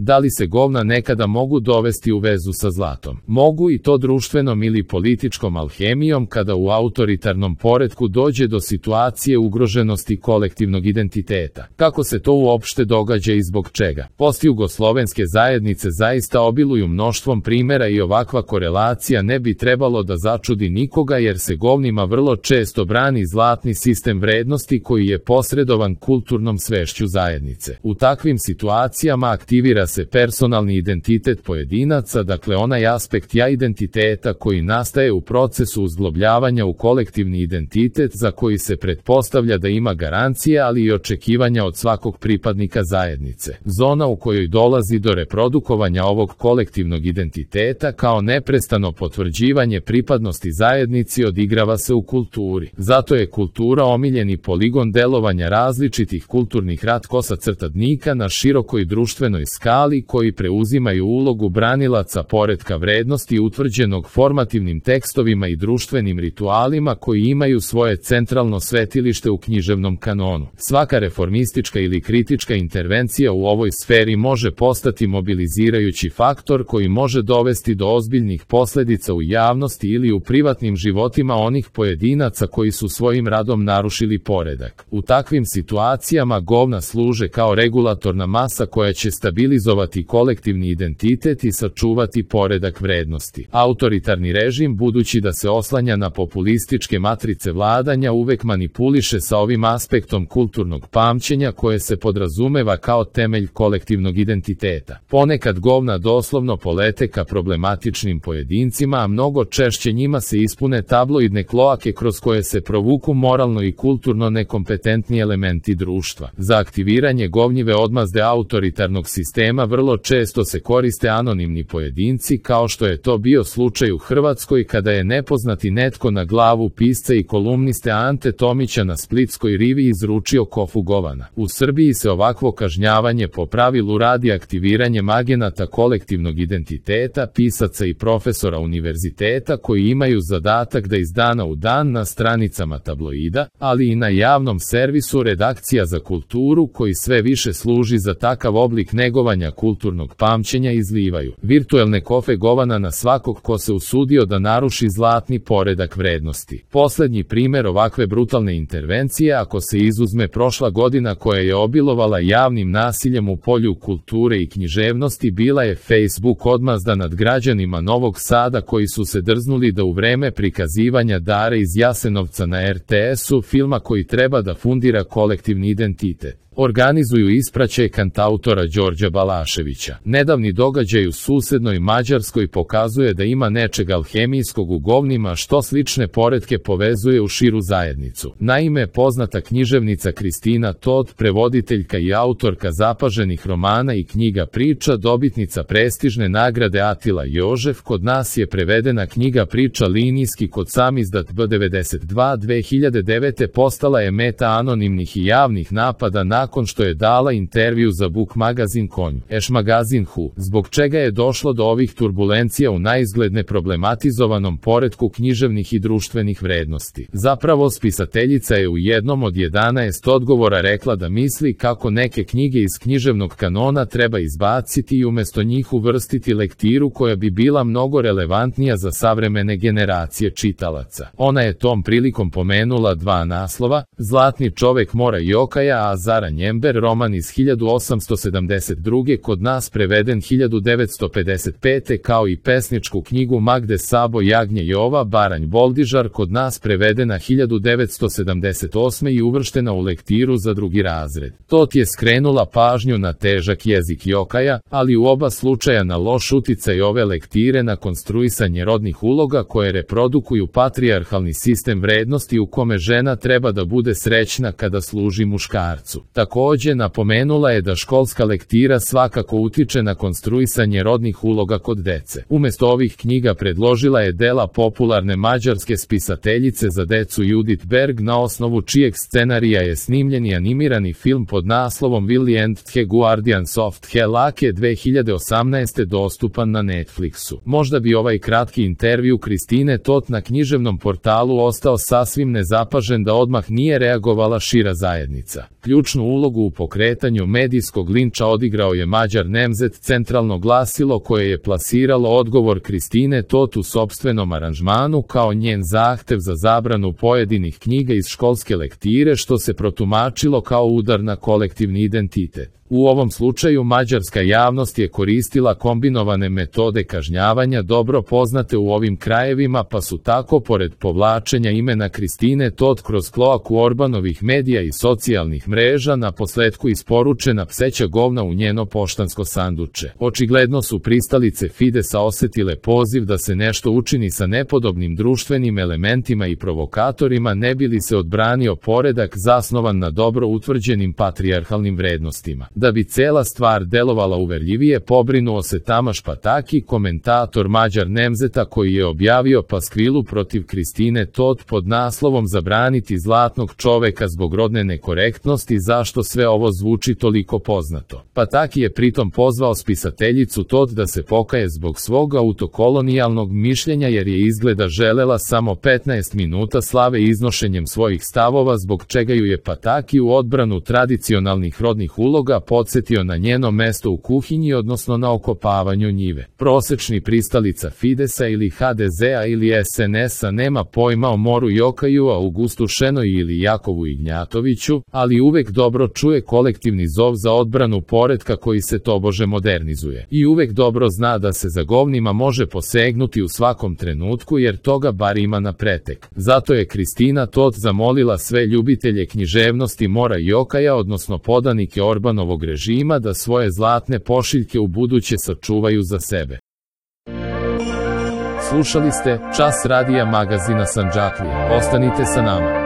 Da li se govna nekada mogu dovesti u vezu sa zlatom? Mogu, i to društvenom ili političkom alhemijom, kada u autoritarnom poretku dođe do situacije ugroženosti kolektivnog identiteta. Kako se to uopšte događa i zbog čega? Postjugoslovenske zajednice zaista obiluju mnoštvom primjera i ovakva korelacija ne bi trebalo da začudi nikoga, jer se govnima vrlo često brani zlatni sistem vrednosti koji je posredovan kulturnom svešću zajednice. U takvim situacijama aktivira se personalni identitet pojedinaca, dakle onaj aspekt ja identiteta koji nastaje u procesu uzglobljavanja u kolektivni identitet za koji se pretpostavlja da ima garancije, ali i očekivanja od svakog pripadnika zajednice. Zona u kojoj dolazi do reprodukovanja ovog kolektivnog identiteta kao neprestano potvrđivanje pripadnosti zajednici odigrava se u kulturi. Zato je kultura omiljeni poligon delovanja različitih kulturnih ratkosacrtadnika na širokoj društvenoj skali koji preuzimaju ulogu branilaca poretka vrednosti utvrđenog formativnim tekstovima i društvenim ritualima koji imaju svoje centralno svetilište u književnom kanonu. Svaka reformistička ili kritička intervencija u ovoj sferi može postati mobilizirajući faktor koji može dovesti do ozbiljnih posledica u javnosti ili u privatnim životima onih pojedinaca koji su svojim radom narušili poredak. U takvim situacijama govna služe kao regulatorna masa koja će stabilizovati kolektivni identitet i sačuvati poredak vrednosti. Autoritarni režim, budući da se oslanja na populističke matrice vladanja, uvek manipuliše sa ovim aspektom kulturnog pamćenja koje se podrazumeva kao temelj kolektivnog identiteta. Ponekad govna doslovno polete ka problematičnim pojedincima, a mnogo češće njima se ispune tabloidne kloake kroz koje se provuku moralno i kulturno nekompetentni elementi društva. Za aktiviranje govnjive odmazde autoritarnog sistema vrlo često se koriste anonimni pojedinci, kao što je to bio slučaj u Hrvatskoj kada je nepoznati netko na glavu pisca i kolumniste Ante Tomića na splitskoj rivi izručio kofu govana. U Srbiji se ovakvo kažnjavanje po pravilu radi aktiviranjem agenata kolektivnog identiteta, pisaca i profesora univerziteta koji imaju zadatak da iz dana u dan na stranicama tabloida, ali i na javnom servisu redakcija za kulturu koji sve više služi za takav oblik negovanja kulturnog pamćenja izlivaju virtuelne kofe govana na svakog ko se usudio da naruši zlatni poredak vrednosti. Poslednji primer ovakve brutalne intervencije, ako se izuzme prošla godina koja je obilovala javnim nasiljem u polju kulture i književnosti, bila je Facebook odmazda nad građanima Novog Sada koji su se drznuli da u vreme prikazivanja Dare iz Jasenovca na RTS-u, filma koji treba da fundira kolektivni identitet, organizuju ispraćaj kantautora Đorđa Balaševića. Nedavni događaj u susednoj Mađarskoj pokazuje da ima nečeg alhemijskog u govnima što slične poretke povezuje u širu zajednicu. Naime, poznata književnica Kristina Tot, prevoditeljka i autorka zapaženih romana i knjiga priča, dobitnica prestižne nagrade Atila Jožef, kod nas je prevedena knjiga priča linijski kod samizdat B92 2009. postala je meta anonimnih i javnih napada nakon što je dala intervju za Book magazin Konj, Eš magazin Hu, zbog čega je došlo do ovih turbulencija u naizgled neproblematizovanom poretku književnih i društvenih vrednosti. Zapravo, spisateljica je u jednom od 11 odgovora rekla da misli kako neke knjige iz književnog kanona treba izbaciti i umesto njih uvrstiti lektiru koja bi bila mnogo relevantnija za savremene generacije čitalaca. Ona je tom prilikom pomenula dva naslova: Zlatni čovek Mora Jokaja, a Zara Njember, roman iz 1872. kod nas preveden 1955. kao i pesničku knjigu Magde Sabo Jagnje Jova, Baranj Boldižar, kod nas prevedena 1978. i uvrštena u lektiru za drugi razred. Tot je skrenula pažnju na težak jezik Jokaja, ali u oba slučaja na loš uticaj ove lektire na konstruisanje rodnih uloga koje reprodukuju patrijarhalni sistem vrednosti u kome žena treba da bude srećna kada služi muškarcu. Takođe, napomenula je da školska lektira svakako utiče na konstruisanje rodnih uloga kod dece. Umesto ovih knjiga predložila je dela popularne mađarske spisateljice za decu Judith Berg, na osnovu čijeg scenarija je snimljen i animirani film pod naslovom Willy and the Guardians of the Lake 2018. dostupan na Netflixu. Možda bi ovaj kratki intervju Kristine Tot na književnom portalu ostao sasvim nezapažen da odmah nije reagovala šira zajednica. Ključnu ulogu u pokretanju medijskog linča odigrao je Mađar Nemzet, centralno glasilo koje je plasiralo odgovor Kristine Tot u sopstvenom aranžmanu kao njen zahtev za zabranu pojedinih knjiga iz školske lektire, što se protumačilo kao udar na kolektivni identitet. U ovom slučaju mađarska javnost je koristila kombinovane metode kažnjavanja dobro poznate u ovim krajevima, pa su tako pored povlačenja imena Kristine Tot kroz kloaku Orbanovih medija i socijalnih mreža naposletku isporučena pseća govna u njeno poštansko sanduče. Očigledno su pristalice Fidesa osetile poziv da se nešto učini sa nepodobnim društvenim elementima i provokatorima, ne bi li se odbranio poredak zasnovan na dobro utvrđenim patrijarhalnim vrednostima. Da bi cela stvar delovala uverljivije, pobrinuo se Tamaš Pataki, komentator Mađar Nemzeta, koji je objavio paskvilu protiv Kristine Tot pod naslovom "Zabraniti zlatnog čoveka zbog rodne nekorektnosti, zašto sve ovo zvuči toliko poznato". Pataki je pritom pozvao spisateljicu Tot da se pokaje zbog svog autokolonijalnog mišljenja, jer je izgleda želela samo 15 minuta slave iznošenjem svojih stavova, zbog čega ju je Pataki u odbranu tradicionalnih rodnih uloga podsjetio na njeno mesto u kuhinji, odnosno na okopavanju njive. Prosečni pristalica Fidesa ili HDZ-a ili SNS-a nema pojma o Moru Jokaju, Augustu Šenoj ili Jakovu Ignjatoviću, ali uvek dobro čuje kolektivni zov za odbranu poretka koji se tobože modernizuje. I uvek dobro zna da se za govnima može posegnuti u svakom trenutku, jer toga bar ima na pretek. Zato je Kristina Tot zamolila sve ljubitelje književnosti Mora Jokaja, odnosno podanike Orbanovog režima, da svoje zlatne pošiljke u buduće sačuvaju za sebe. Slušali ste Čas radija magazina Sandžaklija. Ostanite sa nama.